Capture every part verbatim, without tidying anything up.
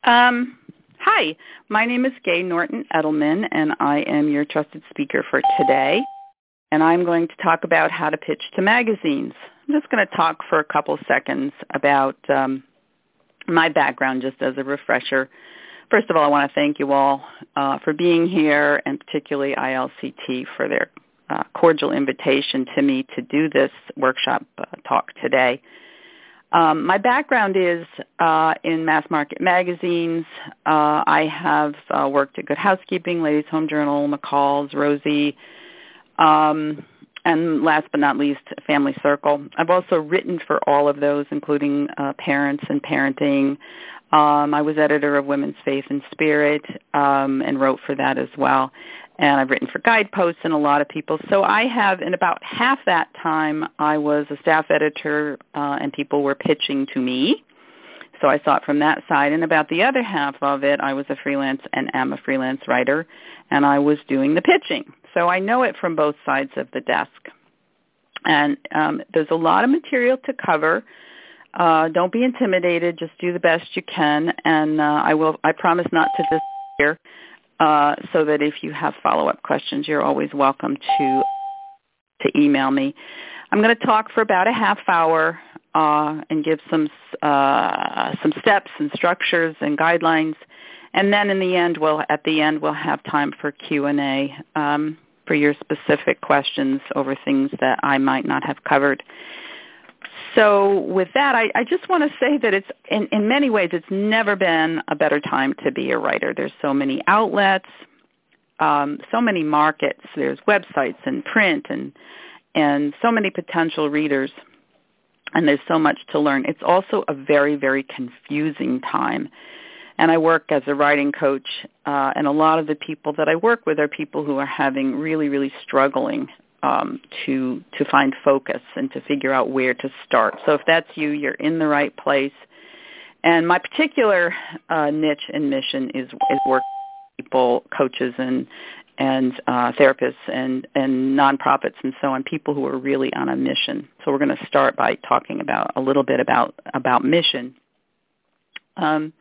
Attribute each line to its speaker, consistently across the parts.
Speaker 1: Um, hi, my name is Gay Norton Edelman, and I am your trusted speaker for today. And I'm going to talk about how to pitch to magazines. I'm just going to talk for a couple seconds about um, my background just as a refresher. First of all, I want to thank you all uh, for being here, and particularly I L C T for their uh, cordial invitation to me to do this workshop uh, talk today. Um, my background is uh, in mass market magazines. Uh, I have uh, worked at Good Housekeeping, Ladies Home Journal, McCall's, Rosie, um, and last but not least, Family Circle. I've also written for all of those, including uh, Parents and Parenting. Um, I was editor of Women's Faith and Spirit um, and wrote for that as well. And I've written for Guideposts and a lot of people. So I have, in about half that time, I was a staff editor uh, and people were pitching to me. So I saw it from that side. And about the other half of it, I was a freelance and am a freelance writer, and I was doing the pitching. So I know it from both sides of the desk. And um, there's a lot of material to cover. Uh, don't be intimidated. Just do the best you can. And uh, I will. I promise not to disappear. Uh, so that if you have follow-up questions, you're always welcome to to email me. I'm going to talk for about a half hour uh, and give some uh, some steps and structures and guidelines, and then in the end, we'll at the end we'll have time for Q and A um, for your specific questions over things that I might not have covered. So with that, I, I just want to say that it's in, in many ways it's never been a better time to be a writer. There's so many outlets, um, so many markets. There's websites and print and and so many potential readers, and there's so much to learn. It's also a very, very confusing time. And I work as a writing coach, uh, and a lot of the people that I work with are people who are having really, really struggling Um, to to find focus and to figure out where to start. So if that's you, you're in the right place. And my particular uh, niche and mission is is working with people, coaches and and uh, therapists and, and nonprofits and so on, people who are really on a mission. So we're going to start by talking about a little bit about about mission. Um,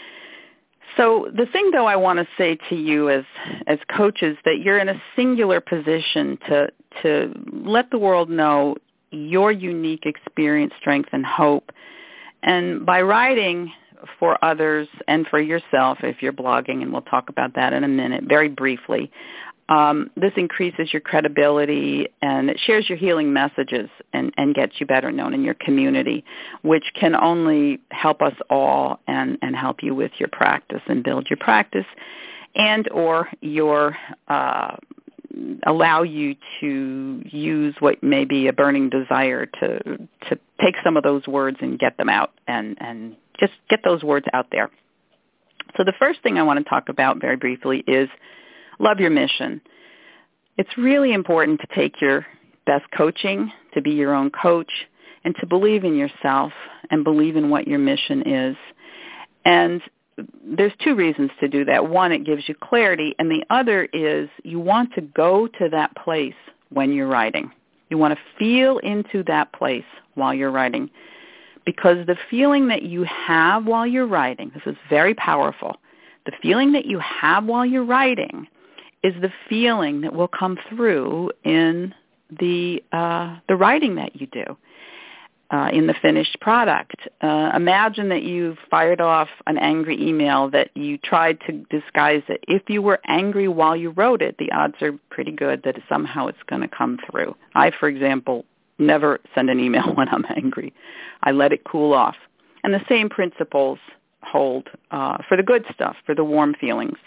Speaker 1: So the thing, though, I want to say to you as as coaches, that you're in a singular position to to let the world know your unique experience, strength, and hope. And by writing for others and for yourself, if you're blogging, and we'll talk about that in a minute, very briefly, um, this increases your credibility and it shares your healing messages and, and gets you better known in your community, which can only help us all and, and help you with your practice and build your practice and or your uh, allow you to use what may be a burning desire to to take some of those words and get them out and, and just get those words out there. So the first thing I want to talk about very briefly is love your mission. It's really important to take your best coaching, to be your own coach, and to believe in yourself and believe in what your mission is. And there's two reasons to do that. One, it gives you clarity, and the other is you want to go to that place when you're writing. You want to feel into that place while you're writing, because the feeling that you have while you're writing, this is very powerful, the feeling that you have while you're writing is the feeling that will come through in the uh, the writing that you do, uh, in the finished product. Uh, imagine that you've fired off an angry email that you tried to disguise it. If you were angry while you wrote it, the odds are pretty good that somehow it's going to come through. I, for example, never send an email when I'm angry. I let it cool off. And the same principles hold uh, for the good stuff, for the warm feelings.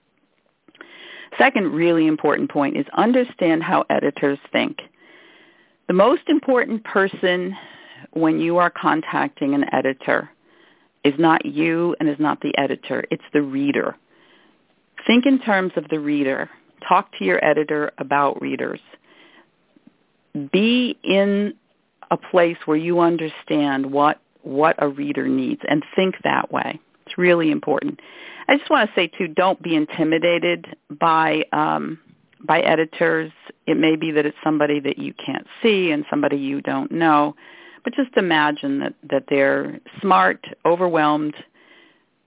Speaker 1: Second really important point is understand how editors think. The most important person when you are contacting an editor is not you and is not the editor. It's the reader. Think in terms of the reader. Talk to your editor about readers. Be in a place where you understand what, what a reader needs and think that way. It's really important. I just want to say, too, don't be intimidated by um, by editors. It may be that it's somebody that you can't see and somebody you don't know, but just imagine that, that they're smart, overwhelmed,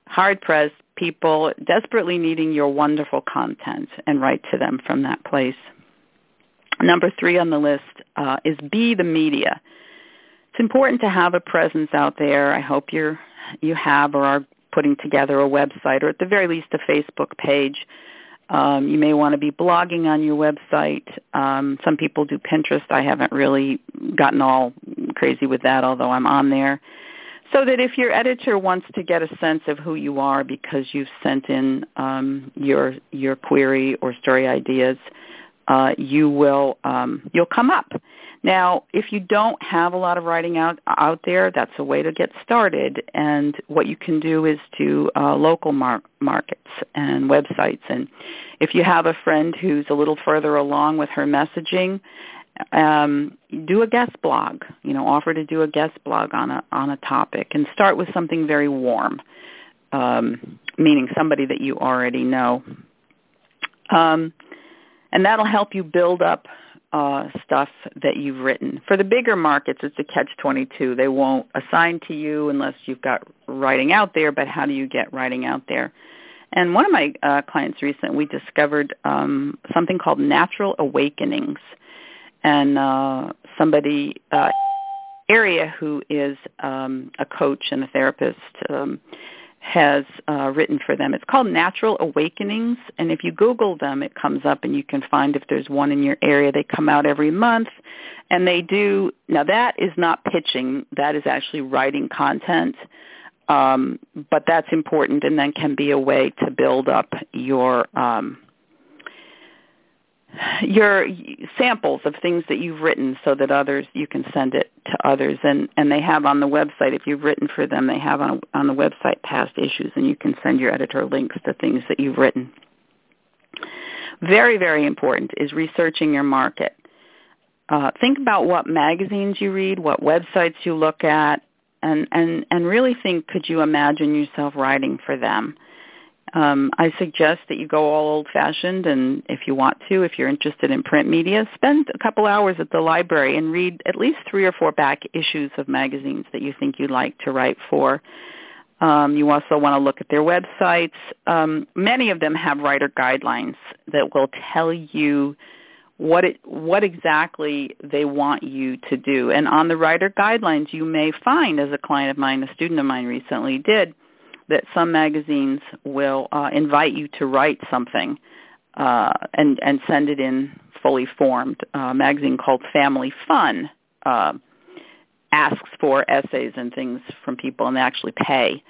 Speaker 1: hard-pressed people desperately needing your wonderful content, and write to them from that place. Number three on the list uh, is be the media. It's important to have a presence out there. I hope you're, you have or are putting together a website, or at the very least a Facebook page. Um, you may want to be blogging on your website. Um, some people do Pinterest. I haven't really gotten all crazy with that, although I'm on there. So that if your editor wants to get a sense of who you are because you've sent in um, your your query or story ideas, uh, you will um, you'll come up. Now, if you don't have a lot of writing out out there, that's a way to get started. And what you can do is to uh, local mar- markets and websites. And if you have a friend who's a little further along with her messaging, um, do a guest blog. You know, offer to do a guest blog on a on a topic, and start with something very warm, um, meaning somebody that you already know, um, and that'll help you build up Uh, stuff that you've written. For the bigger markets, it's a catch twenty-two. They won't assign to you unless you've got writing out there, but how do you get writing out there? And one of my uh, clients recently discovered um, something called Natural Awakenings. And uh, somebody, uh, area who is um, a coach and a therapist, um, has uh, written for them. It's called Natural Awakenings, and if you Google them, it comes up, and you can find if there's one in your area. They come out every month, and they do, now that is not pitching. That is actually writing content, um, but that's important, and then can be a way to build up your um, your samples of things that you've written so that others, you can send it to others. And, and they have on the website, if you've written for them, they have on, on the website past issues, and you can send your editor links to things that you've written. Very, very important is researching your market. Uh, think about what magazines you read, what websites you look at, and, and, and really think, could you imagine yourself writing for them? Um, I suggest that you go all old-fashioned, and if you want to, if you're interested in print media, spend a couple hours at the library and read at least three or four back issues of magazines that you think you'd like to write for. Um, you also want to look at their websites. Um, many of them have writer guidelines that will tell you what it, what exactly they want you to do. And on the writer guidelines, you may find, as a client of mine, a student of mine recently did, that some magazines will uh, invite you to write something uh, and, and send it in fully formed. A magazine called Family Fun uh, asks for essays and things from people, and they actually pay.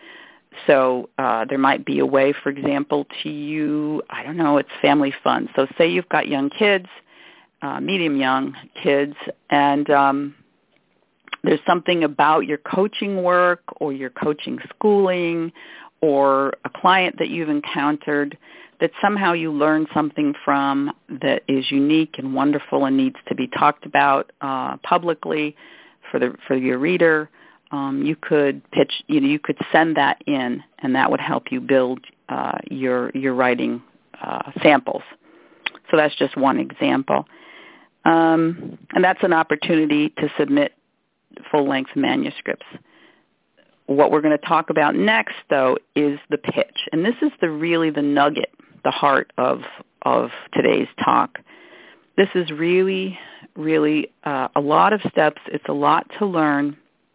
Speaker 1: So uh, there might be a way, for example, to you, I don't know, it's Family Fun. So say you've got young kids, uh, medium young kids, and um, there's something about your coaching work or your coaching schooling or a client that you've encountered that somehow you learn something from that is unique and wonderful and needs to be talked about uh, publicly for the for your reader. Um, you could pitch, you know, you could send that in, and that would help you build uh, your your writing uh, samples. So that's just one example, um, and that's an opportunity to submit full-length manuscripts. What we're going to talk about next, though, is the pitch. And this is the really the nugget, the heart of of today's talk. This is really, really uh, a lot of steps. It's a lot to learn.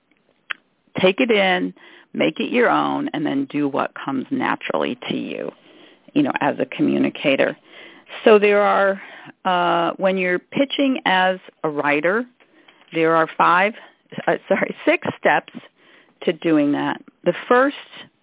Speaker 1: Take it in, make it your own, and then do what comes naturally to you, you know, as a communicator. So there are, uh, when you're pitching as a writer, there are five Uh, sorry, six steps to doing that. The first,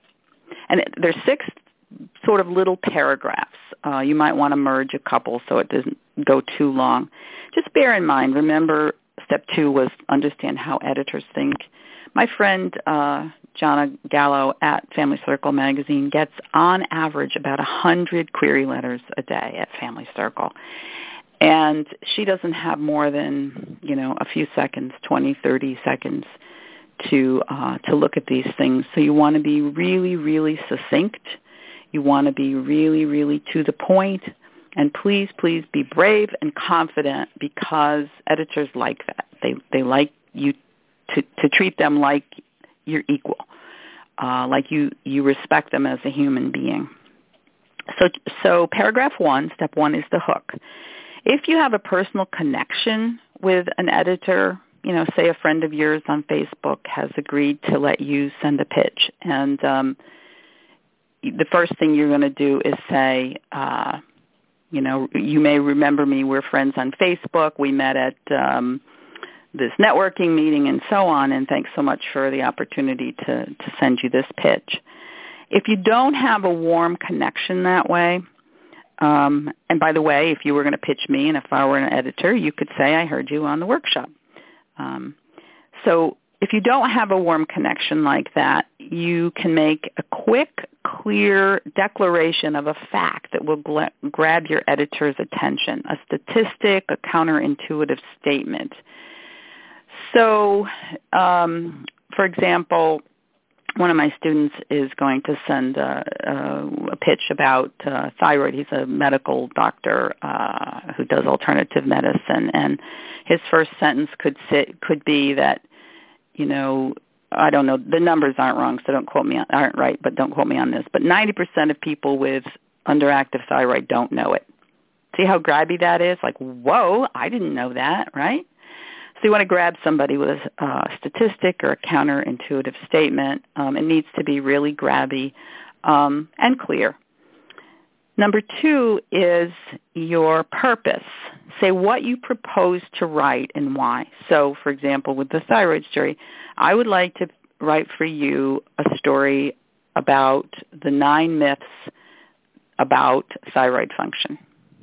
Speaker 1: and it, there's six sort of little paragraphs. Uh, you might want to merge a couple so it doesn't go too long. Just bear in mind, remember, step two was understand how editors think. My friend uh, Jonna Gallo at Family Circle magazine gets, on average, about one hundred query letters a day at Family Circle. And she doesn't have more than, you know, a few seconds, twenty, thirty seconds to uh, to look at these things. So you want to be really, really succinct. You want to be really, really to the point. And please, please be brave and confident, because editors like that. They they like you to, to treat them like you're equal. uh, like you, you respect them as a human being. So, so paragraph one, step one, is the hook. If you have a personal connection with an editor, you know, say a friend of yours on Facebook has agreed to let you send a pitch, and um, the first thing you're going to do is say, uh, you know, you may remember me, we're friends on Facebook, we met at um, this networking meeting and so on, and thanks so much for the opportunity to, to send you this pitch. If you don't have a warm connection that way, um, and by the way, if you were going to pitch me and if I were an editor, you could say, I heard you on the workshop. Um, so if you don't have a warm connection like that, you can make a quick, clear declaration of a fact that will gla- grab your editor's attention, a statistic, a counterintuitive statement. So, um, for example, one of my students is going to send a, a, a pitch about uh, thyroid. He's a medical doctor uh, who does alternative medicine, and his first sentence could sit, could be that, you know, I don't know, the numbers aren't wrong, so don't quote me on, aren't right, but don't quote me on this. But ninety percent of people with underactive thyroid don't know it. See how grabby that is? Like, whoa, I didn't know that, right? So you want to grab somebody with a uh, statistic or a counterintuitive statement. Um, it needs to be really grabby um, and clear. Number two is your purpose. Say what you propose to write and why. So, for example, with the thyroid story, I would like to write for you a story about the nine myths about thyroid function.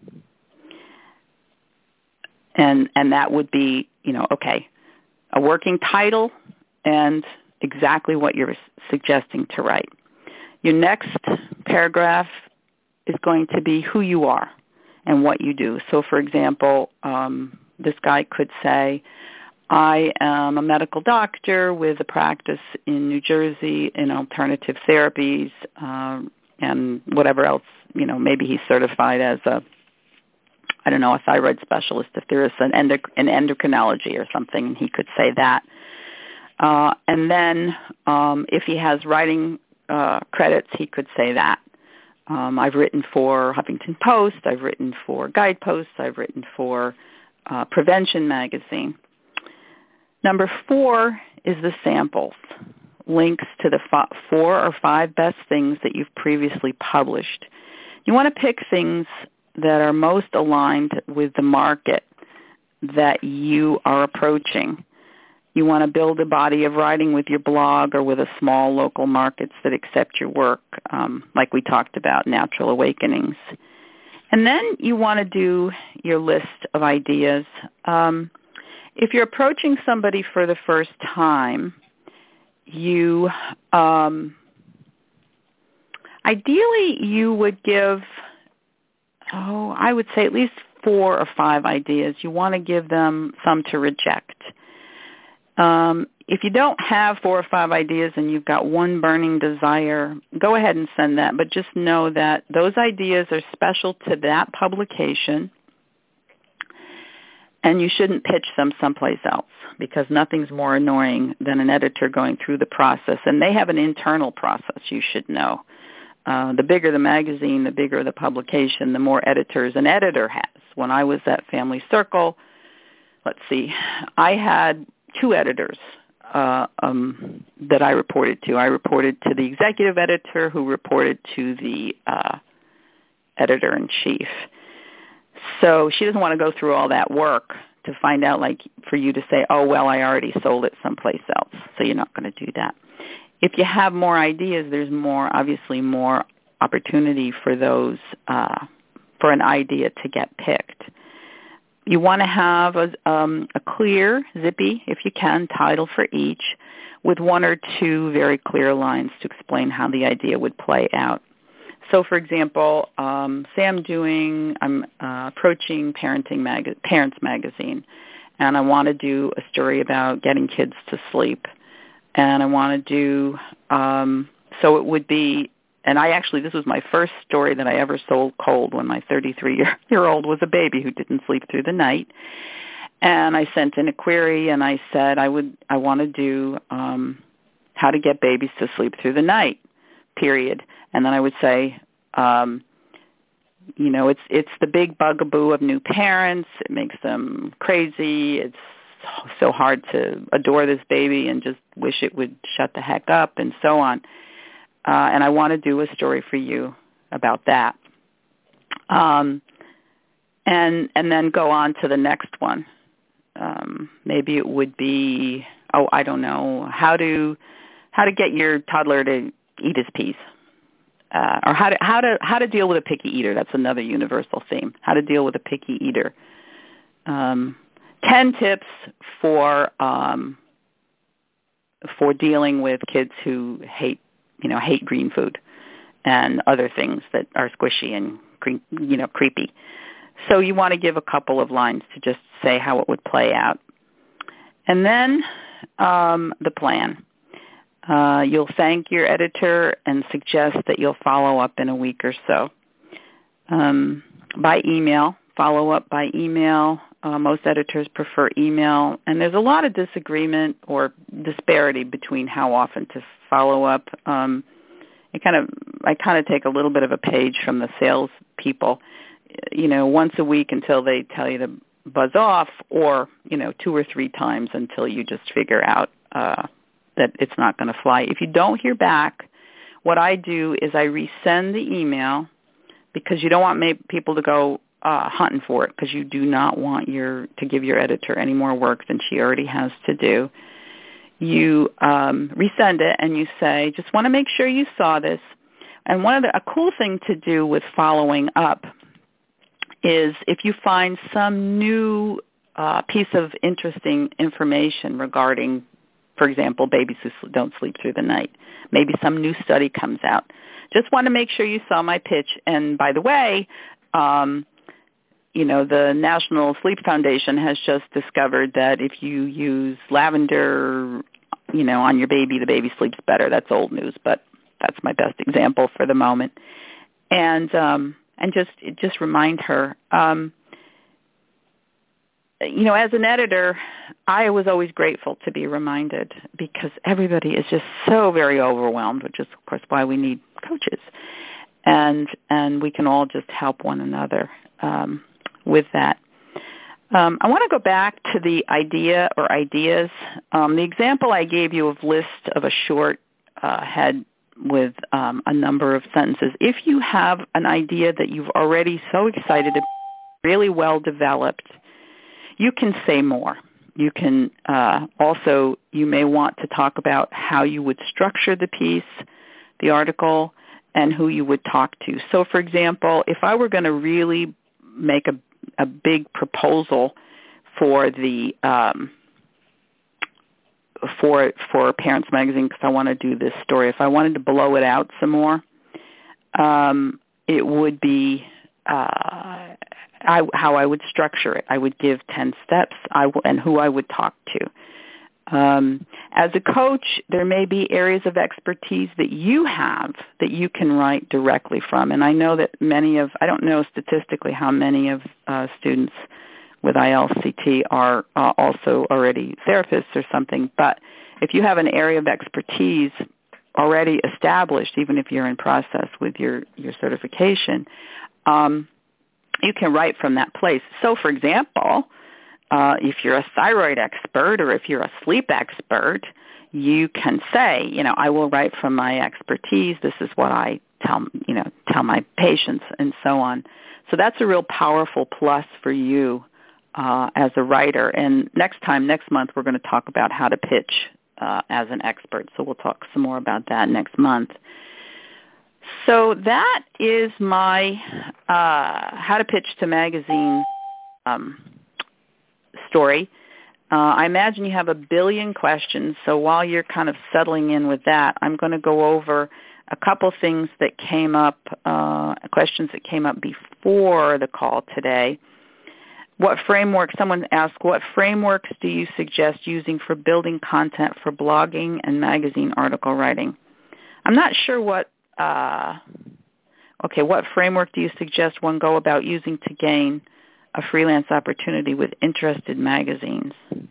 Speaker 1: And and that would be, you know, okay, a working title and exactly what you're suggesting to write. Your next paragraph is going to be who you are and what you do. So, for example, um, this guy could say, I am a medical doctor with a practice in New Jersey in alternative therapies um, and whatever else, you know, maybe he's certified as a I don't know, a thyroid specialist, if there is an, endoc- an endocrinology or something, and he could say that. Uh, and then um, if he has writing uh, credits, he could say that. Um, I've written for Huffington Post, I've written for Guidepost, I've written for uh, Prevention Magazine. Number four is the samples, links to the f- four or five best things that you've previously published. You want to pick things that are most aligned with the market that you are approaching. You want to build a body of writing with your blog or with a small local markets that accept your work, um, like we talked about, Natural Awakenings. And then you want to do your list of ideas. Um, if you're approaching somebody for the first time, you um, ideally you would give Oh, I would say at least four or five ideas. You want to give them some to reject. Um, if you don't have four or five ideas and you've got one burning desire, go ahead and send that. But just know that those ideas are special to that publication, and you shouldn't pitch them someplace else because nothing's more annoying than an editor going through the process. And they have an internal process, you should know. Uh, the bigger the magazine, the bigger the publication, the more editors an editor has. When I was at Family Circle, let's see, I had two editors uh, um, that I reported to. I reported to the executive editor who reported to the uh, editor-in-chief. So she doesn't want to go through all that work to find out, like, for you to say, oh, well, I already sold it someplace else. So you're not going to do that. If you have more ideas, there's more, obviously, more opportunity for those, uh, for an idea to get picked. You want to have a, um, a clear, zippy, if you can, title for each, with one or two very clear lines to explain how the idea would play out. So, for example, um, say I'm doing, I'm uh, approaching Parenting Mag- Parents Magazine, and I want to do a story about getting kids to sleep. And I want to do, um, so it would be, and I actually, this was my first story that I ever sold cold when my thirty-three-year-old was a baby who didn't sleep through the night. And I sent in a query, and I said I would, I want to do um, how to get babies to sleep through the night, period. And then I would say, um, you know, it's it's the big bugaboo of new parents. It makes them crazy. It's so hard to adore this baby and just wish it would shut the heck up and so on. Uh, and I want to do a story for you about that. Um, and and then go on to the next one. Um, maybe it would be, oh, I don't know, how to how to get your toddler to eat his peas. Uh, or how to how to how to deal with a picky eater. That's another universal theme. How to deal with a picky eater. Um, ten tips for um, for dealing with kids who hate you know hate green food and other things that are squishy and cre- you know creepy. So you want to give a couple of lines to just say how it would play out, and then um, the plan. Uh, you'll thank your editor and suggest that you'll follow up in a week or so. Um, by email, follow up by email. Uh, most editors prefer email, and there's a lot of disagreement or disparity between how often to follow up. Um, it kind of, I kind of take a little bit of a page from the sales people, you know, once a week until they tell you to buzz off, or, you know, two or three times until you just figure out uh that it's not going to fly. If you don't hear back, what I do is I resend the email, because you don't want ma- people to go uh, hunting for it, because you do not want your to give your editor any more work than she already has to do. You um, resend it and you say, just want to make sure you saw this. And one of the, a cool thing to do with following up is if you find some new uh, piece of interesting information regarding, for example, babies who don't sleep through the night. Maybe some new study comes out. Just want to make sure you saw my pitch. And by the way, um, you know, the National Sleep Foundation has just discovered that if you use lavender, you know, on your baby, the baby sleeps better. That's old news, but that's my best example for the moment. And um, and just just remind her. Um, You know, as an editor, I was always grateful to be reminded, because everybody is just so very overwhelmed, which is, of course, why we need coaches. And and we can all just help one another um, with that. Um, I want to go back to the idea or ideas. Um, the example I gave you of list of a short uh, head with um, a number of sentences. If you have an idea that you've already so excited, really well developed, you can say more. You can uh, also, you may want to talk about how you would structure the piece, the article, and who you would talk to. So, for example, if I were going to really make a, a big proposal for the um, for for Parents Magazine, because I want to do this story, if I wanted to blow it out some more, um, it would be Uh, I, how I would structure it. I would give ten steps I w- and who I would talk to. Um, as a coach, there may be areas of expertise that you have that you can write directly from. And I know that many of, I don't know statistically how many of uh, students with I L C T are uh, also already therapists or something, but if you have an area of expertise already established, even if you're in process with your, your certification, um, you can write from that place. So, for example, uh, if you're a thyroid expert or if you're a sleep expert, you can say, you know, I will write from my expertise. This is what I tell, you know, tell my patients, and so on. So that's a real powerful plus for you uh, as a writer. And next time, next month, we're going to talk about how to pitch uh, as an expert. So we'll talk some more about that next month. So that is my uh, How to Pitch to Magazine um, story. Uh, I imagine you have a billion questions, so while you're kind of settling in with that, I'm going to go over a couple things that came up, uh, questions that came up before the call today. What framework, someone asked, what frameworks do you suggest using for building content for blogging and magazine article writing? I'm not sure what Uh, okay, what framework do you suggest one go about using to gain a freelance opportunity with interested magazines?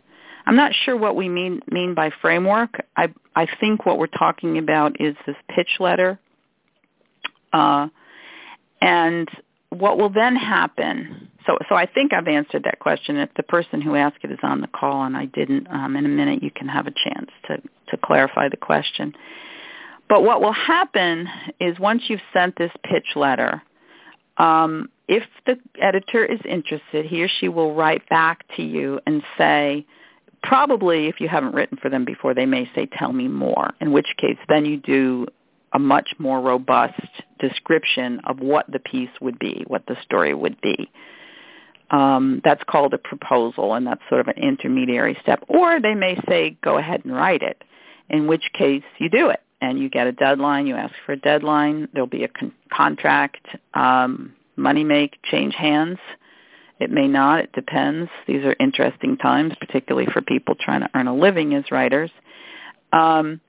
Speaker 1: I'm not sure what we mean mean by framework. I I think what we're talking about is this pitch letter. Uh, and what will then happen, so so I think I've answered that question. If the person who asked it is on the call and I didn't, um, in a minute you can have a chance to, to clarify the question. But what will happen is once you've sent this pitch letter, um, if the editor is interested, he or she will write back to you and say, probably if you haven't written for them before, they may say, tell me more, in which case then you do a much more robust description of what the piece would be, what the story would be. Um, that's called a proposal, and that's sort of an intermediary step. Or they may say, go ahead and write it, in which case you do it, and you get a deadline. You ask for a deadline. There'll be a con- contract. Um, money may change hands. It may not. It depends. These are interesting times, particularly for people trying to earn a living as writers. Um,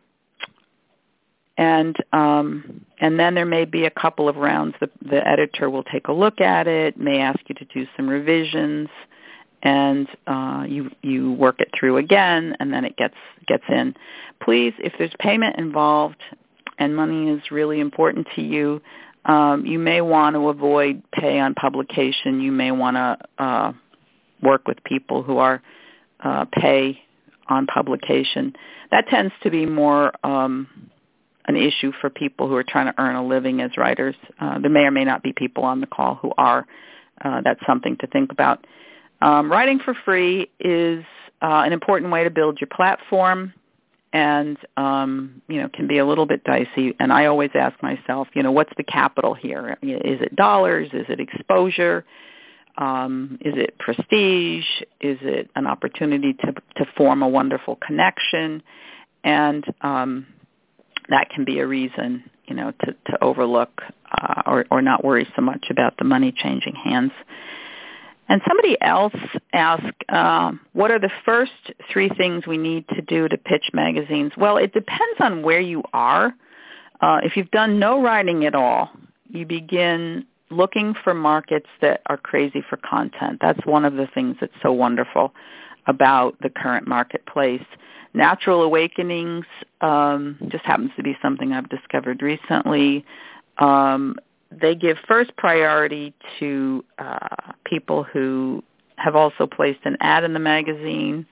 Speaker 1: And um, and then there may be a couple of rounds. The, the editor will take a look at it, may ask you to do some revisions, and uh, you you work it through again, and then it gets gets in. Please, if there's payment involved and money is really important to you, um, you may want to avoid pay on publication. You may want to uh, work with people who are uh, pay on publication. That tends to be more Um, an issue for people who are trying to earn a living as writers. Uh, there may or may not be people on the call who are. Uh, that's something to think about. Um, writing for free is uh, an important way to build your platform, and um, you know, can be a little bit dicey. And I always ask myself, you know, what's the capital here? Is it dollars? Is it exposure? Um, is it prestige? Is it an opportunity to to form a wonderful connection? And um, that can be a reason, you know, to, to overlook uh, or, or not worry so much about the money changing hands. And somebody else asked, uh, what are the first three things we need to do to pitch magazines? Well, it depends on where you are. Uh, if you've done no writing at all, you begin looking for markets that are crazy for content. That's one of the things that's so wonderful about the current marketplace. Natural awakenings um, just happens to be something I've discovered recently. Um, they give first priority to uh, people who have also placed an ad in the magazine.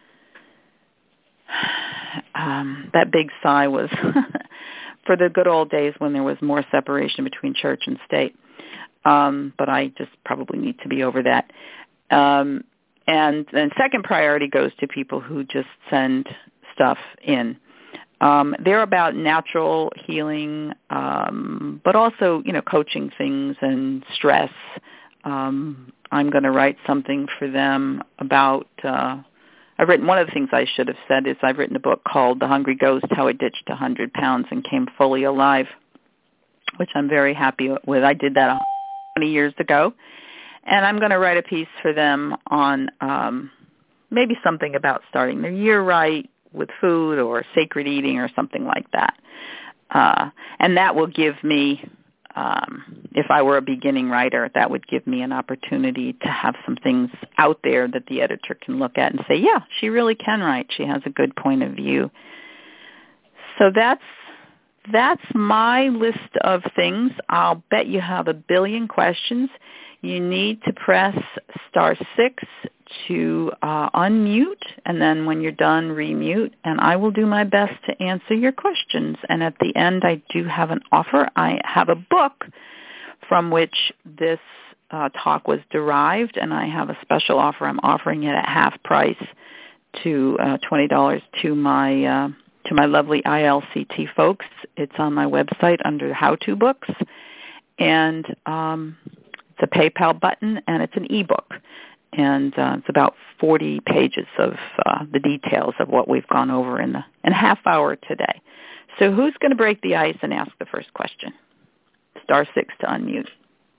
Speaker 1: Um, that big sigh was for the good old days when there was more separation between church and state. Um, but I just probably need to be over that. Um, And then second priority goes to people who just send stuff in. Um, they're about natural healing, um, but also, you know, coaching things and stress. Um, I'm going to write something for them about, uh, I've written, one of the things I should have said is I've written a book called The Hungry Ghost, How It Ditched one hundred pounds and Came Fully Alive, which I'm very happy with. I did that twenty years ago. And I'm going to write a piece for them on um, maybe something about starting their year right with food or sacred eating or something like that. Uh, and that will give me, um, if I were a beginning writer, that would give me an opportunity to have some things out there that the editor can look at and say, yeah, she really can write. She has a good point of view. So that's that's my list of things. I'll bet you have a billion questions. You need to press star six to uh, unmute, and then when you're done, remute, and I will do my best to answer your questions. And at the end, I do have an offer. I have a book from which this uh, talk was derived, and I have a special offer. I'm offering it at half price to uh, twenty dollars to my uh, to my lovely I L C T folks. It's on my website under how-to books, and um, it's a PayPal button, and it's an ebook. And uh, it's about forty pages of uh, the details of what we've gone over in, the, in a half hour today. So who's going to break the ice and ask the first question? Star six to unmute.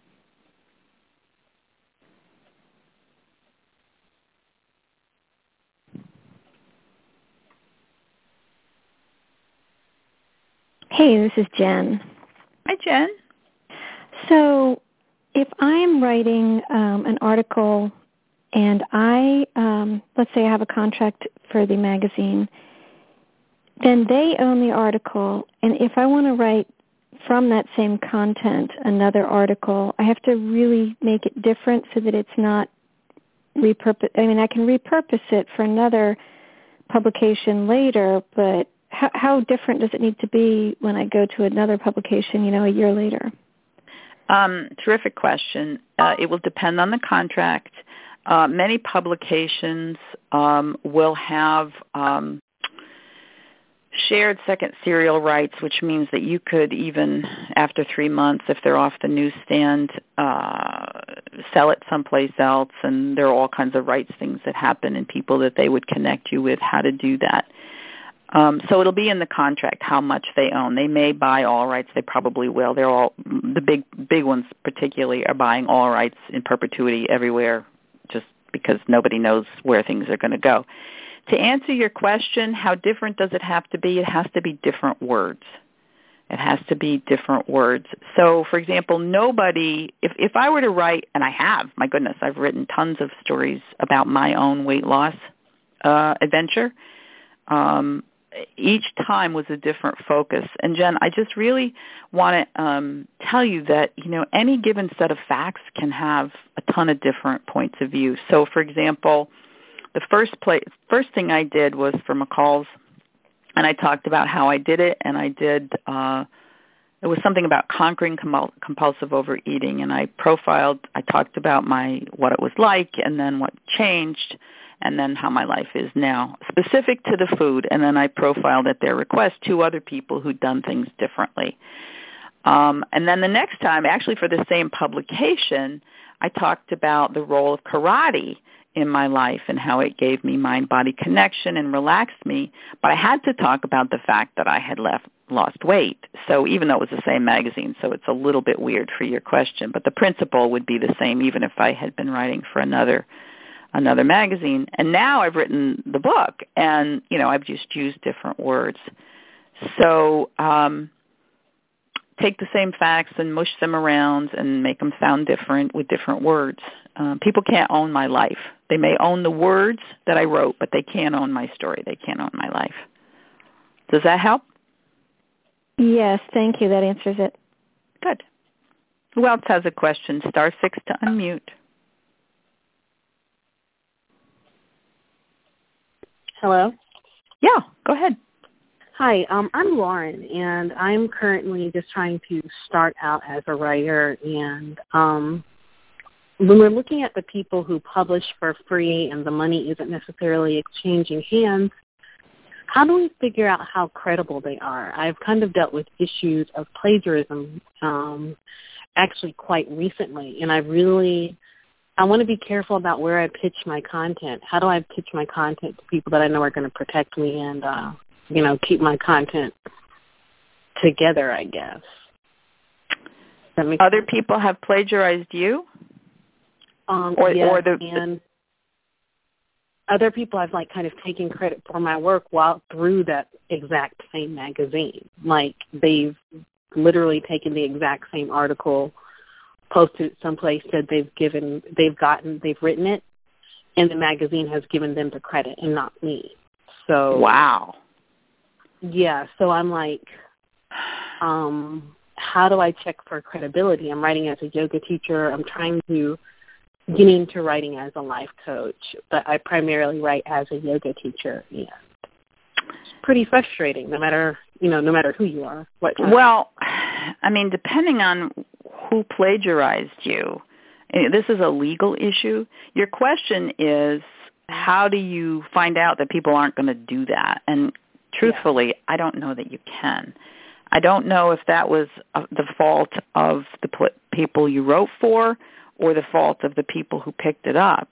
Speaker 2: Hey, this is Jen.
Speaker 1: Hi, Jen.
Speaker 2: So if I'm writing um, an article and I, um, let's say I have a contract for the magazine, then they own the article, and if I want to write from that same content another article, I have to really make it different so that it's not repurpose. I mean, I can repurpose it for another publication later, but how, how different does it need to be when I go to another publication, you know, a year later?
Speaker 1: Um, terrific question. Uh, it will depend on the contract. Uh, many publications um, will have um, shared second serial rights, which means that you could even, after three months, if they're off the newsstand, uh, sell it someplace else, and there are all kinds of rights things that happen and people that they would connect you with how to do that. Um, so it'll be in the contract how much they own. They may buy all rights. They probably will. They're all the big big ones particularly are buying all rights in perpetuity everywhere, just because nobody knows where things are going to go. To answer your question, how different does it have to be? It has to be different words. It has to be different words. So, for example, nobody, if, if I were to write, and I have, my goodness, I've written tons of stories about my own weight loss uh, adventure. Um, each time was a different focus. And, Jen, I just really want to um, tell you that, you know, any given set of facts can have a ton of different points of view. So, for example, the first place, first thing I did was for McCall's, and I talked about how I did it, and I did, uh, it was something about conquering compul- compulsive overeating, and I profiled, I talked about my what it was like, and then what changed, and then how my life is now, specific to the food, and then I profiled at their request two other people who'd done things differently. Um, and then the next time, actually for the same publication, I talked about the role of karate in my life and how it gave me mind-body connection and relaxed me. But I had to talk about the fact that I had left, lost weight. So even though it was the same magazine, so it's a little bit weird for your question, but the principle would be the same even if I had been writing for another another magazine. And now I've written the book, and, you know, I've just used different words. So um, take the same facts and mush them around and make them sound different with different words. Um, people can't own my life. They may own the words that I wrote, but they can't own my story. They can't own my life. Does that help?
Speaker 2: Yes, thank you. That answers it.
Speaker 1: Good. Who else has a question? Star six to unmute.
Speaker 3: Hello?
Speaker 1: Yeah, go ahead.
Speaker 3: Hi, um, I'm Lauren, and I'm currently just trying to start out as a writer. And um, when we're looking at the people who publish for free and the money isn't necessarily exchanging hands, how do we figure out how credible they are? I've kind of dealt with issues of plagiarism um, actually quite recently, and I really I want to be careful about where I pitch my content. How do I pitch my content to people that I know are going to protect me and, uh, you know, keep my content together, I guess?
Speaker 1: Other sense? People have plagiarized you?
Speaker 3: Um,
Speaker 1: or,
Speaker 3: yes,
Speaker 1: or the,
Speaker 3: and other people I've, like, kind of taken credit for my work while through that exact same magazine. Like, they've literally taken the exact same article, posted it someplace, said they've given, they've gotten, they've written it, and the magazine has given them the credit and not me. So
Speaker 1: wow.
Speaker 3: Yeah, so I'm like, um, how do I check for credibility? I'm writing as a yoga teacher. I'm trying to get into writing as a life coach, but I primarily write as a yoga teacher. Yeah, it's pretty frustrating, no matter you know, no matter who you are. What time.
Speaker 1: Well, I mean, depending on who plagiarized you, this is a legal issue. Your question is, how do you find out that people aren't going to do that? And truthfully, yeah. I don't know that you can. I don't know if that was uh, the fault of the pl- people you wrote for or the fault of the people who picked it up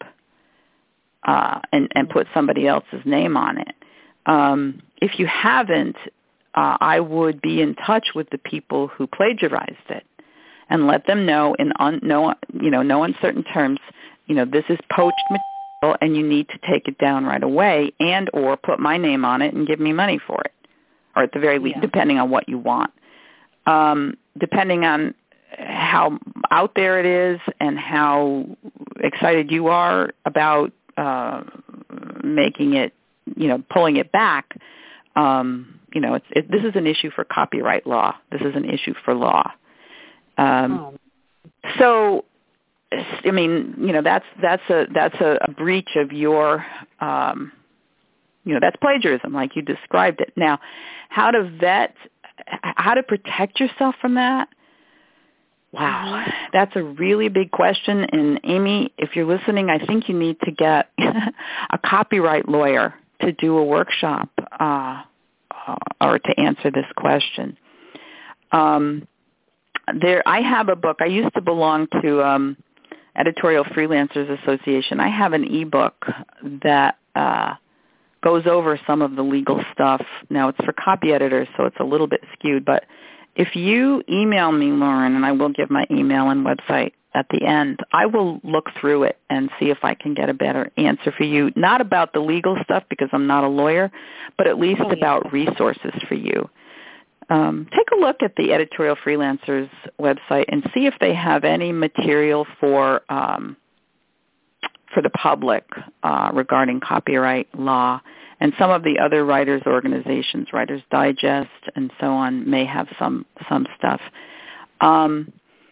Speaker 1: uh, and, and put somebody else's name on it. Um, if you haven't, uh, I would be in touch with the people who plagiarized it and let them know in un- no, you know, no uncertain terms, you know, this is poached material and you need to take it down right away and or put my name on it and give me money for it, or at the very least, yeah. depending on what you want. Um, depending on how out there it is and how excited you are about uh, making it, you know, pulling it back, um, you know, it's, it, this is an issue for copyright law. This is an issue for law. Um,
Speaker 3: oh.
Speaker 1: So, I mean, you know, that's that's a that's a, a breach of your, um, you know, that's plagiarism, like you described it. Now, how to vet, how to protect yourself from that? Wow, mm-hmm. That's a really big question. And Amy, if you're listening, I think you need to get a copyright lawyer to do a workshop uh, uh, or to answer this question. Um, there, I have a book. I used to belong to um, Editorial Freelancers Association. I have an e-book that uh, goes over some of the legal stuff. Now, it's for copy editors, so it's a little bit skewed. But if you email me, Lauren, and I will give my email and website at the end, I will look through it and see if I can get a better answer for you, not about the legal stuff because I'm not a lawyer, but at least oh, yeah. about resources for you. Um, take a look at the Editorial Freelancers website and see if they have any material for um, for the public uh, regarding copyright law. And some of the other writers' organizations, Writers Digest and so on, may have some some stuff. Um,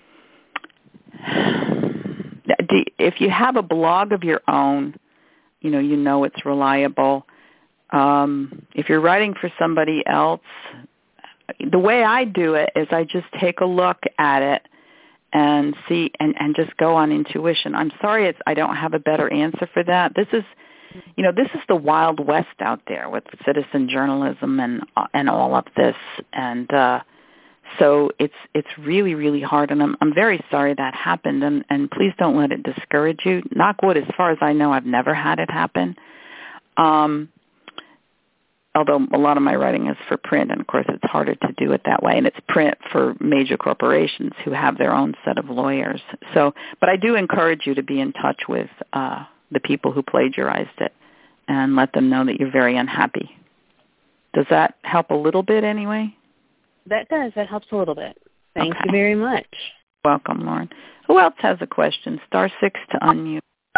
Speaker 1: if you have a blog of your own, you know you know it's reliable. Um, if you're writing for somebody else, the way I do it is I just take a look at it and see and, and just go on intuition. I'm sorry it's, I don't have a better answer for that. This is, you know, this is the Wild West out there with citizen journalism and and all of this, and uh, so it's it's really really hard. And I'm I'm very sorry that happened. And, and please don't let it discourage you. Knock wood. As far as I know, I've never had it happen. Um, although a lot of my writing is for print, and of course it's harder to do it that way. And it's print for major corporations who have their own set of lawyers. So, but I do encourage you to be in touch with Uh, the people who plagiarized it and let them know that you're very unhappy. Does that help a little bit anyway?
Speaker 3: That does. That helps a little bit. Thank
Speaker 1: okay.
Speaker 3: you very much.
Speaker 1: Welcome, Lauren. Who else has a question? Star six to unmute.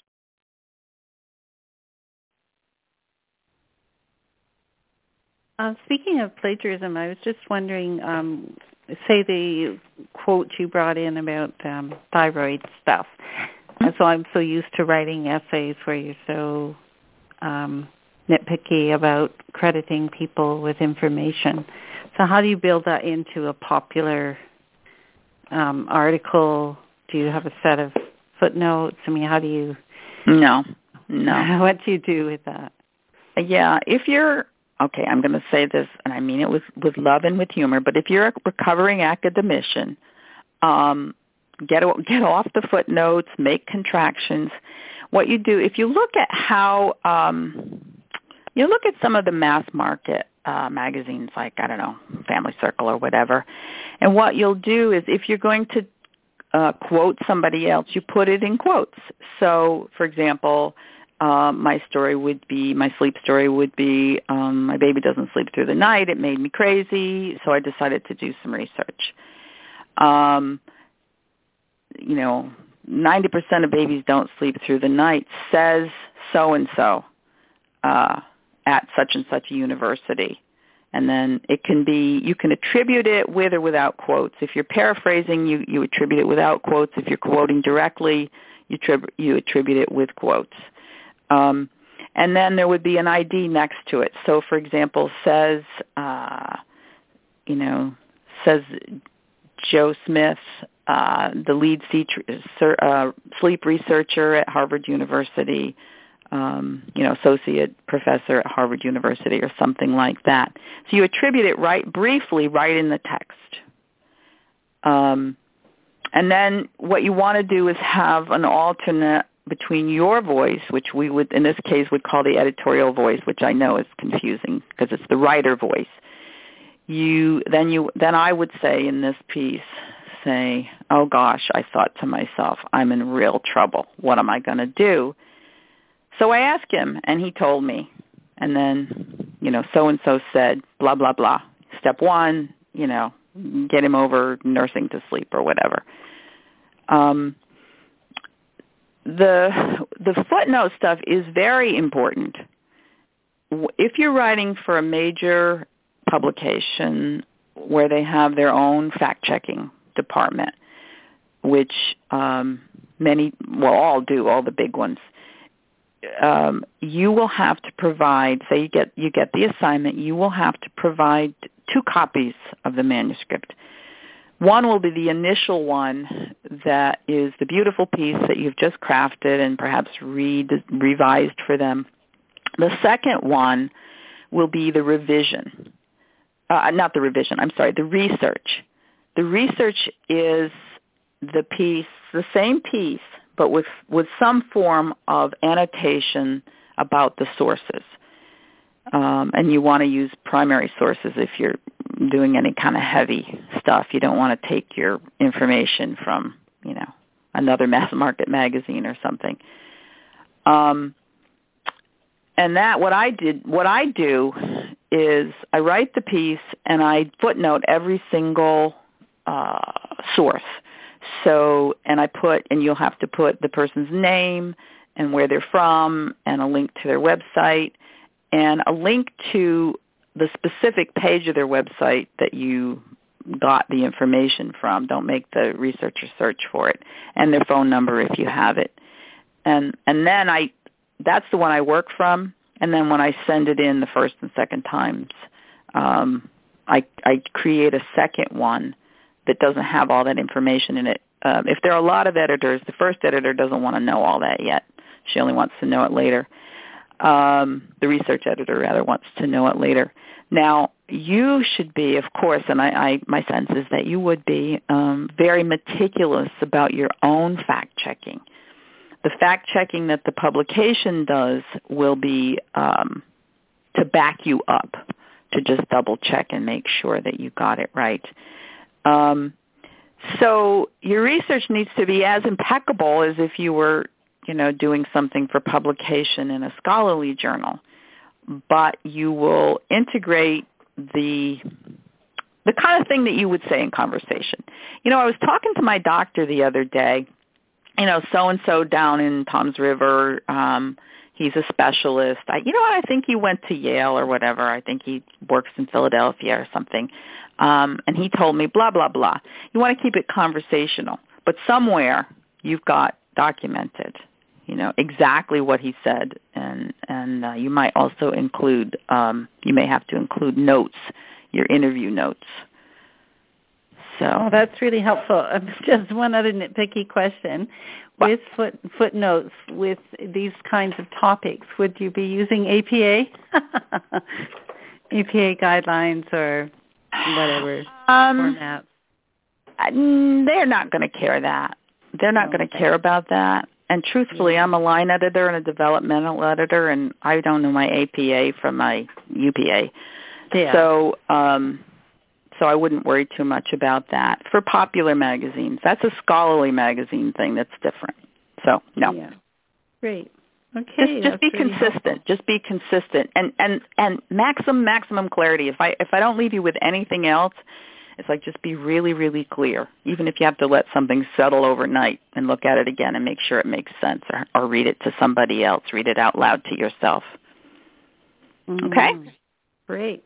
Speaker 4: Uh, speaking of plagiarism, I was just wondering, um, say the quote you brought in about um, thyroid stuff. And so I'm so used to writing essays where you're so um, nitpicky about crediting people with information. So how do you build that into a popular um, article? Do you have a set of footnotes? I mean, how do you...
Speaker 1: No, no.
Speaker 4: What do you do with that?
Speaker 1: Yeah, if you're... Okay, I'm going to say this, and I mean it with, with love and with humor, but if you're a recovering academician... Um, Get get off the footnotes, make contractions. What you do, if you look at how, um, you look at some of the mass market uh, magazines like, I don't know, Family Circle or whatever, and what you'll do is if you're going to uh, quote somebody else, you put it in quotes. So, for example, uh, my story would be, my sleep story would be, um, my baby doesn't sleep through the night. It made me crazy, so I decided to do some research. Um you know, ninety percent of babies don't sleep through the night, says so-and-so uh, at such and such a university. And then it can be, you can attribute it with or without quotes. If you're paraphrasing, you, you attribute it without quotes. If you're quoting directly, you, trib- you attribute it with quotes. Um, and then there would be an I D next to it. So, for example, says, uh, you know, says Joe Smith, Uh, the lead uh, sleep researcher at Harvard University, um, you know, associate professor at Harvard University or something like that. So you attribute it right briefly right in the text. Um, and then what you want to do is have an alternate between your voice, which we would, in this case, would call the editorial voice, which I know is confusing because it's the writer voice. You then you then I would say in this piece, say, oh gosh, I thought to myself, I'm in real trouble. What am I going to do? So I asked him, and he told me. And then, you know, so-and-so said, blah, blah, blah. Step one, you know, get him over nursing to sleep or whatever. Um, the the footnote stuff is very important. If you're writing for a major publication where they have their own fact-checking department, which um, many, well, all do, all the big ones, um, you will have to provide, say you get you get the assignment, you will have to provide two copies of the manuscript. One will be the initial one that is the beautiful piece that you've just crafted and perhaps read, revised for them. The second one will be the revision. Uh, not the revision, I'm sorry, the research. The research is the piece, the same piece, but with, with some form of annotation about the sources. Um, and you want to use primary sources if you're doing any kind of heavy stuff. You don't want to take your information from, you know, another mass market magazine or something. Um, and that, what I did, what I do is I write the piece and I footnote every single uh, source. So, and I put, and you'll have to put the person's name and where they're from and a link to their website and a link to the specific page of their website that you got the information from. Don't make the researcher search for it, and their phone number if you have it. And and then I, that's the one I work from. And then when I send it in the first and second times, um, I I create a second one that doesn't have all that information in it. Um, if there are a lot of editors, the first editor doesn't want to know all that yet. She only wants to know it later. Um, the research editor, rather, wants to know it later. Now, you should be, of course, and I, I my sense is that you would be um, very meticulous about your own fact-checking. The fact-checking that the publication does will be um, to back you up, to just double-check and make sure that you got it right. Um, so your research needs to be as impeccable as if you were, you know, doing something for publication in a scholarly journal, but you will integrate the the kind of thing that you would say in conversation. You know, I was talking to my doctor the other day, you know, so-and-so down in Toms River, um, he's a specialist. I, you know what, I think he went to Yale or whatever. I think he works in Philadelphia or something. Um, and he told me blah, blah, blah. You want to keep it conversational, but somewhere you've got documented, you know, exactly what he said, and and uh, you might also include, um, you may have to include notes, your interview notes. So
Speaker 4: oh, that's really helpful. Just one other nitpicky question:
Speaker 1: what?
Speaker 4: with foot, footnotes with these kinds of topics, would you be using A P A, A P A guidelines, or whatever
Speaker 1: um,
Speaker 4: format?
Speaker 1: They're not going to care that. They're not okay. going to care about that. And truthfully, yeah. I'm a line editor and a developmental editor, and I don't know my A P A from my U P A.
Speaker 4: Yeah.
Speaker 1: So, um, so I wouldn't worry too much about that. For popular magazines, that's a scholarly magazine thing. That's different. So, no.
Speaker 4: Yeah. Great. Okay.
Speaker 1: Just, just be
Speaker 4: really
Speaker 1: consistent.
Speaker 4: helpful.
Speaker 1: Just be consistent, and and and maximum maximum clarity. If I if I don't leave you with anything else, it's like just be really, really clear, even if you have to let something settle overnight and look at it again and make sure it makes sense, or, or read it to somebody else, read it out loud to yourself.
Speaker 4: Mm-hmm.
Speaker 1: Okay?
Speaker 4: Great.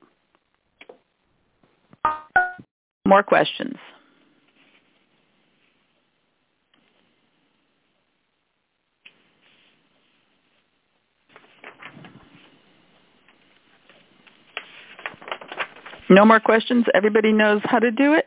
Speaker 1: More questions? No more questions? Everybody knows how to do it?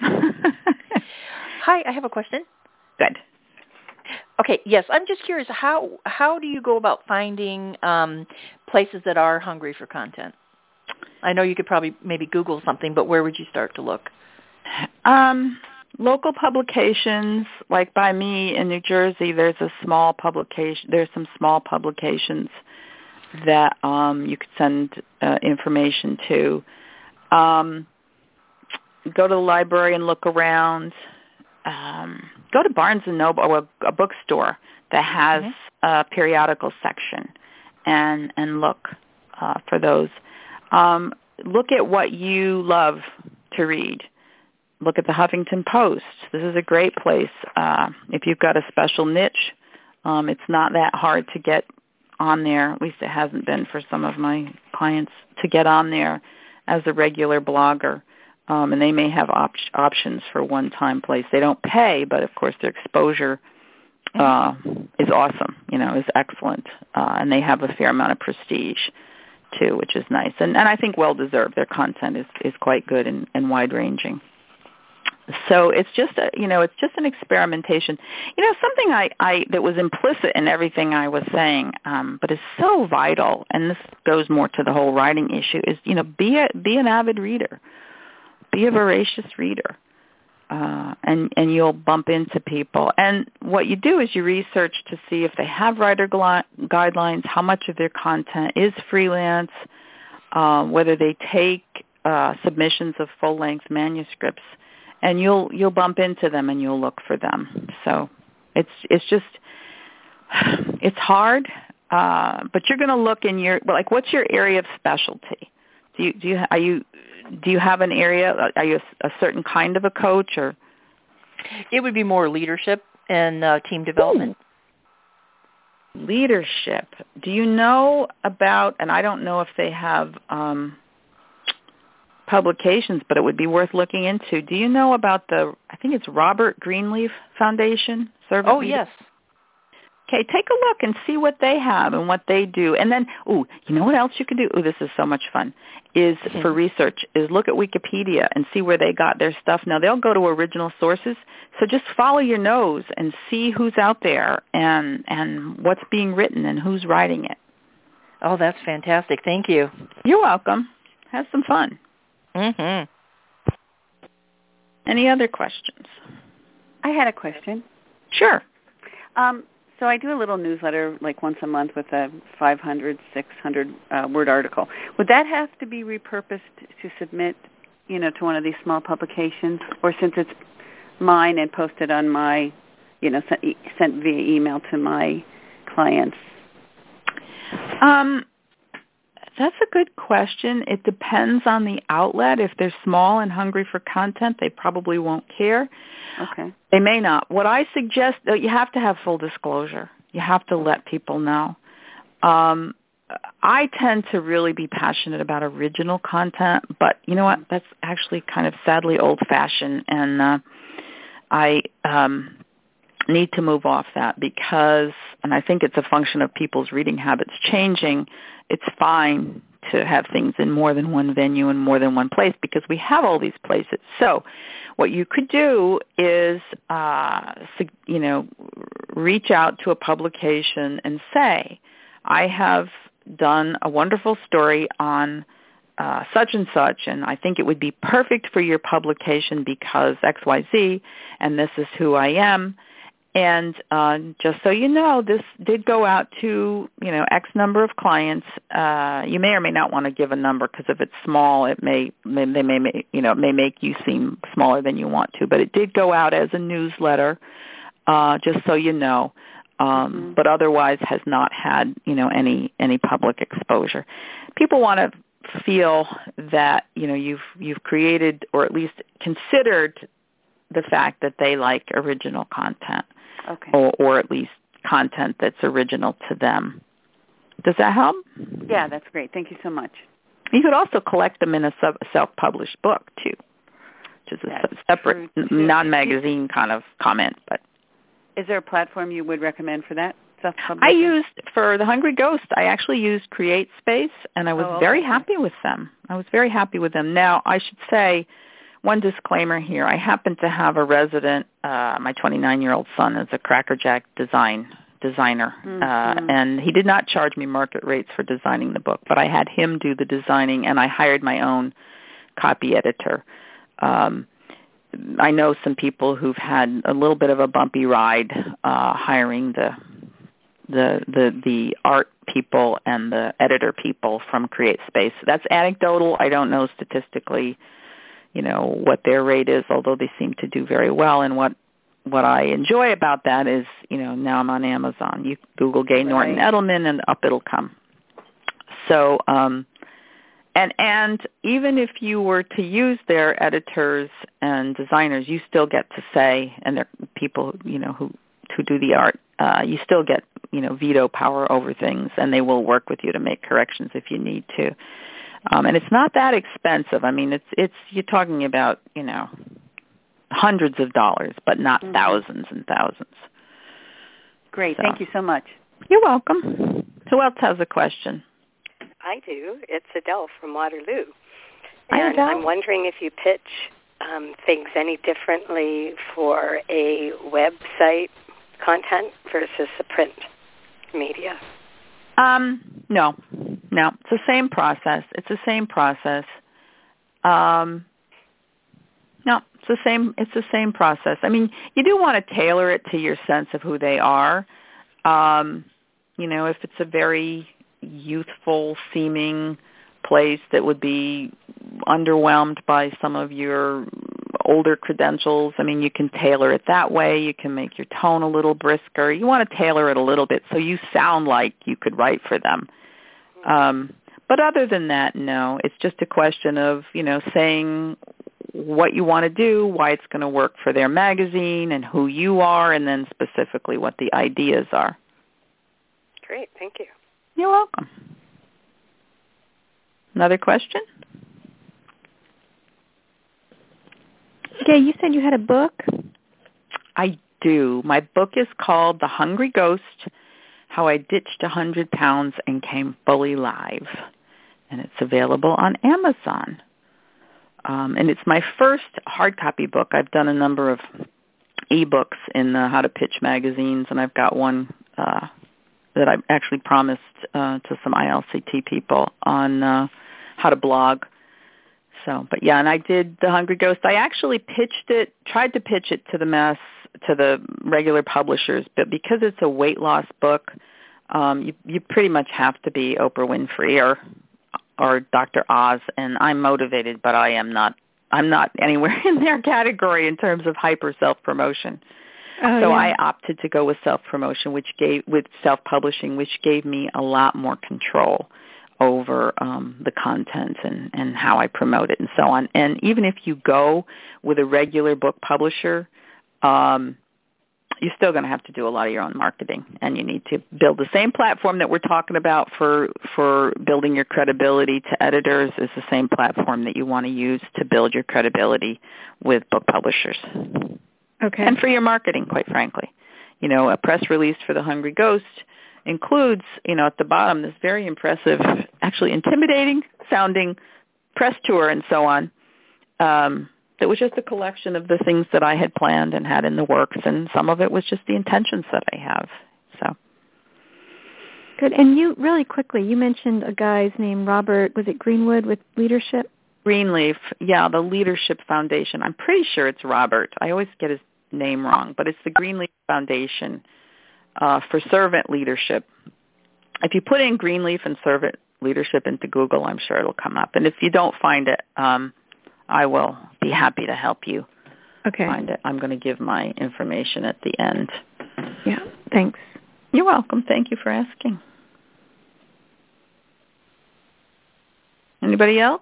Speaker 5: Hi, I have a question.
Speaker 1: Good.
Speaker 5: Okay, yes, I'm just curious, how how do you go about finding um, places that are hungry for content? I know you could probably maybe Google something, but where would you start to look?
Speaker 1: Um, local publications, like by me in New Jersey, there's a small publication, there's some small publications that um, you could send uh, information to. Um, go to the library and look around. Um, go to Barnes and Noble, or a, a bookstore that has mm-hmm. a periodical section, and and look uh, for those. Um, look at what you love to read. Look at the Huffington Post. This is a great place. Uh, if you've got a special niche, Um, it's not that hard to get on there, at least it hasn't been for some of my clients, to get on there as a regular blogger. Um, and they may have op- options for one-time place. They don't pay, but of course their exposure uh, is awesome, you know, is excellent. Uh, and they have a fair amount of prestige, too, which is nice. And, and I think well-deserved. Their content is, is quite good and, and wide-ranging. So it's just a, you know, it's just an experimentation. You know, something I, I that was implicit in everything I was saying, um, but is so vital, and this goes more to the whole writing issue, is, you know, be a, be an avid reader. Be a voracious reader, uh, and, and you'll bump into people. And what you do is you research to see if they have writer gui- guidelines, how much of their content is freelance, uh, whether they take uh, submissions of full-length manuscripts, and you'll you'll bump into them and you'll look for them. So it's it's just it's hard, uh, but you're going to look in your like what's your area of specialty? Do you do you are you do you have an area? Are you a, a certain kind of a coach or?
Speaker 5: It would be more leadership and uh, team development.
Speaker 1: Ooh. Leadership. Do you know about? And I don't know if they have um, publications, but it would be worth looking into. Do you know about the? I think it's Robert Greenleaf Foundation. Servant
Speaker 5: Oh
Speaker 1: leader?
Speaker 5: yes.
Speaker 1: Okay, take a look and see what they have and what they do. And then, ooh, you know what else you can do? Ooh, this is so much fun, is mm-hmm. for research, is look at Wikipedia and see where they got their stuff. Now, they'll go to original sources, so just follow your nose and see who's out there and, and what's being written and who's writing it.
Speaker 5: Oh, that's fantastic. Thank you.
Speaker 1: You're welcome. Have some fun.
Speaker 5: Mm-hmm.
Speaker 1: Any other questions?
Speaker 6: I had a question.
Speaker 1: Sure.
Speaker 6: Um, So I do a little newsletter like once a month with a five hundred, six hundred uh, word article. Would that have to be repurposed to submit, you know, to one of these small publications, or since it's mine and posted on my, you know, sent, sent via email to my clients?
Speaker 1: Um, that's a good question. It depends on the outlet. If they're small and hungry for content, they probably won't care.
Speaker 6: Okay.
Speaker 1: They may not. What I suggest, uh, you have to have full disclosure. You have to let people know. Um, I tend to really be passionate about original content, but you know what? That's actually kind of sadly old-fashioned, and uh, I um, need to move off that because, and I think it's a function of people's reading habits changing, it's fine to have things in more than one venue and more than one place because we have all these places. So what you could do is, uh, you know, reach out to a publication and say, I have done a wonderful story on uh, such and such, and I think it would be perfect for your publication because X Y Z, and this is who I am. And uh, just so you know, this did go out to, you know, X number of clients. Uh, you may or may not want to give a number because if it's small, it may, may they may, you know, it may make you seem smaller than you want to. But it did go out as a newsletter, uh, just so you know. Um, mm-hmm. But otherwise, has not had, you know, any any public exposure. People want to feel that, you know, you've you've created or at least considered the fact that they like original content.
Speaker 6: Okay.
Speaker 1: Or, or at least content that's original to them. Does that help?
Speaker 6: Yeah, that's great. Thank you so much.
Speaker 1: You could also collect them in a sub- self-published book, too, which is a
Speaker 6: that's
Speaker 1: separate, non-magazine kind of comment. But
Speaker 6: is there a platform you would recommend for that?
Speaker 1: I used, for The Hungry Ghost, I actually used CreateSpace, and I was
Speaker 6: oh, okay.
Speaker 1: very happy with them. I was very happy with them. Now, I should say, one disclaimer here. I happen to have a resident, uh, my twenty-nine-year-old son is a Cracker Jack design designer, mm-hmm. uh, and he did not charge me market rates for designing the book, but I had him do the designing, and I hired my own copy editor. Um, I know some people who've had a little bit of a bumpy ride uh, hiring the the the the art people and the editor people from CreateSpace. That's anecdotal. I don't know statistically, you know, what their rate is, although they seem to do very well. And what what I enjoy about that is, you know, now I'm on Amazon. You Google Gay Norton
Speaker 6: right.
Speaker 1: Edelman, and up it'll come. So, um, and and even if you were to use their editors and designers, you still get to say, and they're people, you know, who who do the art uh, you still get, you know, veto power over things, and they will work with you to make corrections if you need to. Um, and it's not that expensive. I mean, it's it's you're talking about, you know, hundreds of dollars, but not mm-hmm. thousands and thousands.
Speaker 6: Great.
Speaker 1: So.
Speaker 6: Thank you so much.
Speaker 1: You're welcome. Who else has a question?
Speaker 7: I do. It's Adele from Waterloo.
Speaker 1: Hi,
Speaker 7: and
Speaker 1: Adele.
Speaker 7: I'm wondering if you pitch um, things any differently for a website content versus a print media.
Speaker 1: Um, no, no. It's the same process. It's the same process. Um, no, it's the same. It's the same process. I mean, you do want to tailor it to your sense of who they are. Um, you know, if it's a very youthful seeming place that would be underwhelmed by some of your older credentials, I mean, you can tailor it that way. You can make your tone a little brisker. You want to tailor it a little bit so you sound like you could write for them. Um, but other than that, no. It's just a question of, you know, saying what you want to do, why it's going to work for their magazine, and who you are, and then specifically what the ideas are.
Speaker 7: Great. Thank you.
Speaker 1: You're welcome. Another question?
Speaker 2: Gay, you said you had a book?
Speaker 1: I do. My book is called The Hungry Ghost, How I Ditched one hundred pounds and Came Fully Live. And it's available on Amazon. Um, and it's my first hard copy book. I've done a number of e-books in the How to Pitch magazines, and I've got one uh, that I actually promised uh, to some I L C T people on uh, how to blog. So, but yeah, and I did The Hungry Ghost. I actually pitched it, tried to pitch it to the mass, to the regular publishers, but because it's a weight loss book, um, you, you pretty much have to be Oprah Winfrey or or Doctor Oz, and I'm motivated, but I am not. I'm not anywhere in their category in terms of hyper self-promotion.
Speaker 2: Oh,
Speaker 1: so
Speaker 2: yeah.
Speaker 1: I opted to go with self-promotion, which gave with self-publishing, which gave me a lot more control over um, the content and, and how I promote it and so on. And even if you go with a regular book publisher, um, you're still going to have to do a lot of your own marketing, and you need to build the same platform that we're talking about for, for building your credibility to editors is the same platform that you want to use to build your credibility with book publishers.
Speaker 2: Okay.
Speaker 1: And for your marketing, quite frankly. You know, a press release for The Hungry Ghost includes, you know, at the bottom this very impressive, actually intimidating sounding press tour and so on. Um, it was just a collection of the things that I had planned and had in the works, and some of it was just the intentions that I have. So
Speaker 2: good. And you, really quickly, you mentioned a guy's name, Robert, was it Greenwood with Leadership?
Speaker 1: Greenleaf, yeah, the Leadership Foundation. I'm pretty sure it's Robert. I always get his name wrong, but it's the Greenleaf Foundation uh, for Servant Leadership. If you put in Greenleaf and Servant Leadership into Google, I'm sure it'll come up. And if you don't find it, um, I will be happy to help you
Speaker 2: okay.
Speaker 1: find it. I'm going to give my information at the end.
Speaker 2: Yeah, thanks.
Speaker 1: You're welcome. Thank you for asking. Anybody else?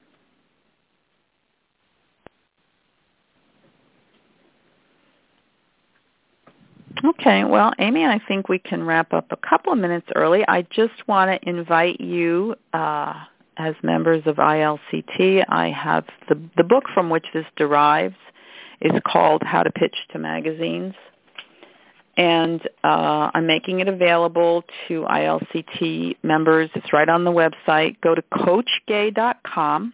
Speaker 1: Okay, well, Amy, I think we can wrap up a couple of minutes early. I just want to invite you, uh, as members of I L C T, I have the, the book from which this derives is called How to Pitch to Magazines. And uh, I'm making it available to I L C T members. It's right on the website. Go to coach gay dot com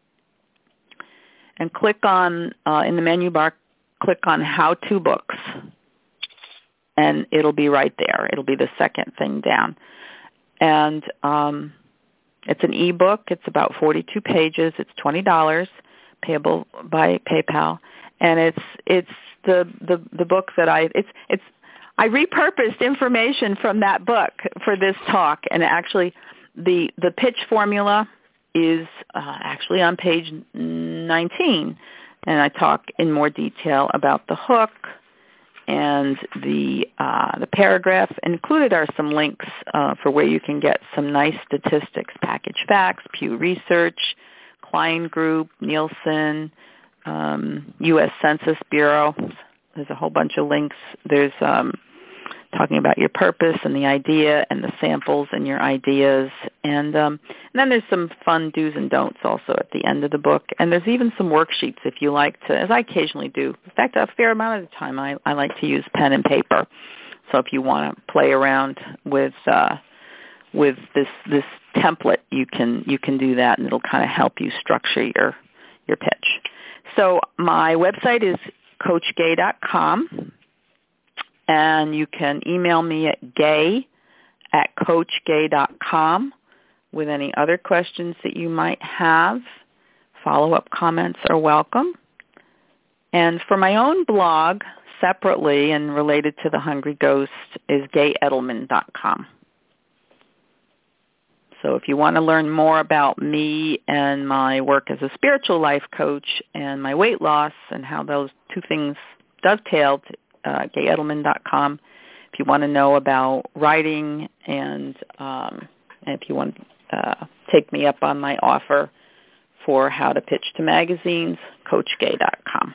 Speaker 1: and click on, uh, in the menu bar, click on How-To Books. And it'll be right there. It'll be the second thing down. And um, it's an e-book. It's about forty-two pages. It's twenty dollars, payable by PayPal. And it's it's the, the, the book that I it's it's I repurposed information from that book for this talk. And actually, the the pitch formula is uh, actually on page nineteen. And I talk in more detail about the hook and the uh, the paragraph. Included are some links uh, for where you can get some nice statistics, package facts, Pew Research, Klein Group, Nielsen, um, U S Census Bureau. There's a whole bunch of links. There's um, talking about your purpose and the idea and the samples and your ideas. And, um, and then there's some fun do's and don'ts also at the end of the book. And there's even some worksheets if you like to, as I occasionally do. In fact, a fair amount of the time I, I like to use pen and paper. So if you want to play around with uh, with this this template, you can you can do that, and it'll kind of help you structure your your pitch. So my website is coach gay dot com, and you can email me at gay at coach gay dot com with any other questions that you might have. Follow-up comments are welcome. And for my own blog, separately and related to the Hungry Ghost, is gay edelman dot com. So if you want to learn more about me and my work as a spiritual life coach and my weight loss and how those two things dovetailed, uh, gay edelman dot com. If you want to know about writing and, um, and if you want to uh, take me up on my offer for how to pitch to magazines, coach gay dot com.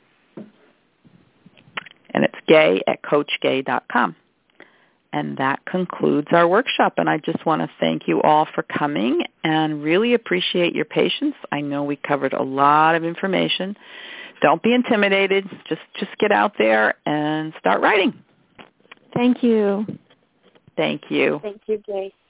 Speaker 1: And it's gay at coach gay dot com. And that concludes our workshop. And I just want to thank you all for coming and really appreciate your patience. I know we covered a lot of information. Don't be intimidated. Just just get out there and start writing.
Speaker 2: Thank you.
Speaker 1: Thank you.
Speaker 7: Thank you, Gay.